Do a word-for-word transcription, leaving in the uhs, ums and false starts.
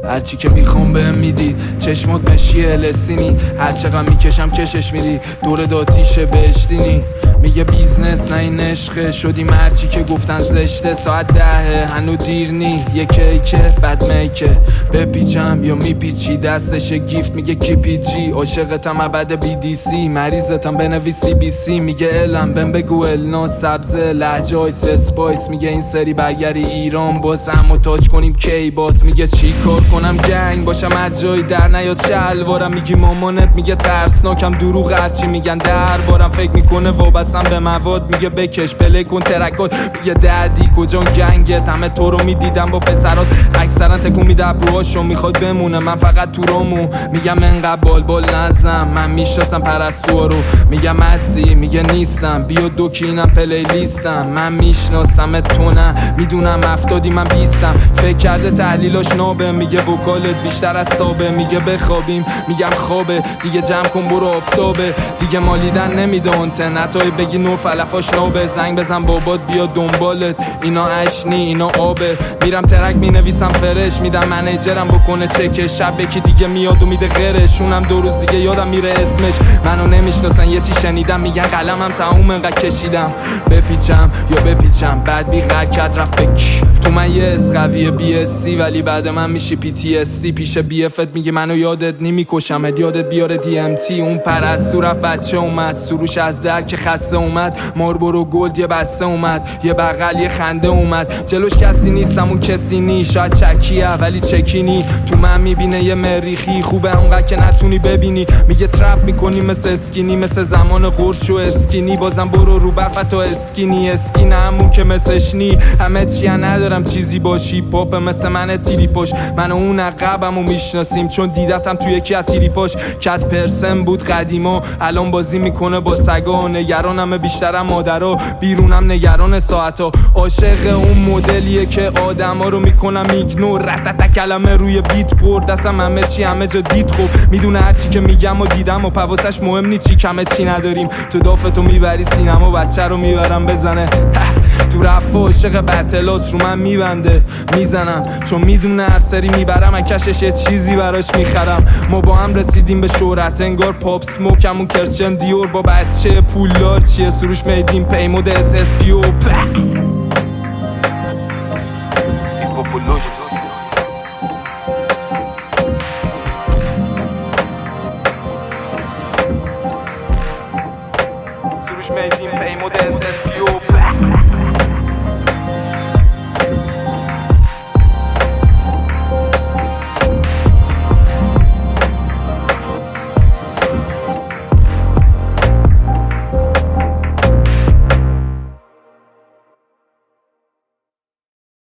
هرچی که میخوام بهم میدی، چشمات مشی الستینی، هر چقدر میکشم کشش میدی، دور داتیشه بهشتینی. میگه بیزنس نه این عشقه، شدیم هرچی که گفتن زشته. ساعت دهه هنو دیر نی، یه کیکه بد میکه، بپیچم یا میپیچی دستش گیفت میگه کی پی جی. عاشقتم ابد بی دی سی، مریضتم بنویسی بی سی. میگه الم بهم بگو النا سبزه لهجه اسپایس. میگه این سری برگری ایران باز همو تاج کنیم کی باز. میگه چی کار کنم گنگ باشم هر جایی در نیاد شلوارم. میگی مامانت میگه ترسناکم، دروغ هرچی میگن دربارم. فکر میکنه وابستم به مواد، میگه بکش پلی کن ترکات. میگه دردی کجا گنگت، همه تو رو میدیدم با پسرات اکثرا تکون میده ابروهاشو. میخواد بمونه من فقط تو رامو. میگم انقدر بال بال نزم، من میشناسم پرستوها رو. میگم هستی میگه نیستم، بیا دوکینم پلی لیستم. من میشناسم تو نه، میدونم افتادی من بیستم. فکر کرده تحلیلاش نابه، میگه وکالت بیشتر از سابه. میگه بخوابیم میگم خوابه، دیگه جمع کن برو آفتابه. دیگه مالیدن نمیده آنتن، حتی بگی نور فلفاش نابه. زنگ بزن بابات بیا دنبالت، اینا اشنی اینا آبه. میرم ترک مینویسم فرش، میدم منیجرم بکنه چک. شب یکی دیگه میاد و میده غیرش، اونم دو روز دیگه یادم میره اسمش. منو نمیشناسن یه چی شنیدم، میگن قلمم تموم انقدر کشیدم. بپیچم یا بپیچم بعد بی حرکت رفت بک. تو من یه اس قویه بی اس سی، ولی بعد من میشی پی تی اس دی. پیش بی افت میگه منو یادت نمیکشم، یادت بیاره دی ام تی. اون پرستو رفت بچه اومد، سروش از در که خسته اومد. ماربورو گلد یه بسته اومد، یه بغل یه خنده اومد. جلوش کسی نیستم اون کسی نی، شاید چکیه ولی چکینی. تو من میبینه یه مریخی، خوبه اونقدر که نتونی ببینی. میگه ترپ میکنی مثل اسکینی، مثل زمان قرش و اسکینی. بازم برو رو برفت و اسکینی اسکین همون که مثلش نی. همه چیه ندارم چیزی باشی، پاپ مثل من تیری پاش. من و اون عقبمو میشناسیم چون دیدتم توی یکی از تیری پاش. کت پرسن بود قدیما، الان بازی میکنه با سگا. نگرانم بیشترم مادرها، بیرونم نگران ساعتا. عاشق اون مدلیه که آدما رو میکنم ایگنور. رتتا کلمه روی بیت برد دستم، همه چی همه جا دید. خوب میدونه هرچی که میگم و دیدم و پواسش مهم نی چی کمه چی نداریم. تو دافتو میبری سینما، بچه رو میبرم بزنه. تو رفت عاشق بتلاس رو من میبنده میزنم، چون میدونه هر سری میبرم اکشش یه چیزی براش میخرم. ما با هم رسیدیم به شهرت، انگار پاپ سموکمون کرشن دیور. با بچه پولدار چیه سروش میدیم پیمود اس اس پی او. سروش میدیم پیمود اس اس پی او.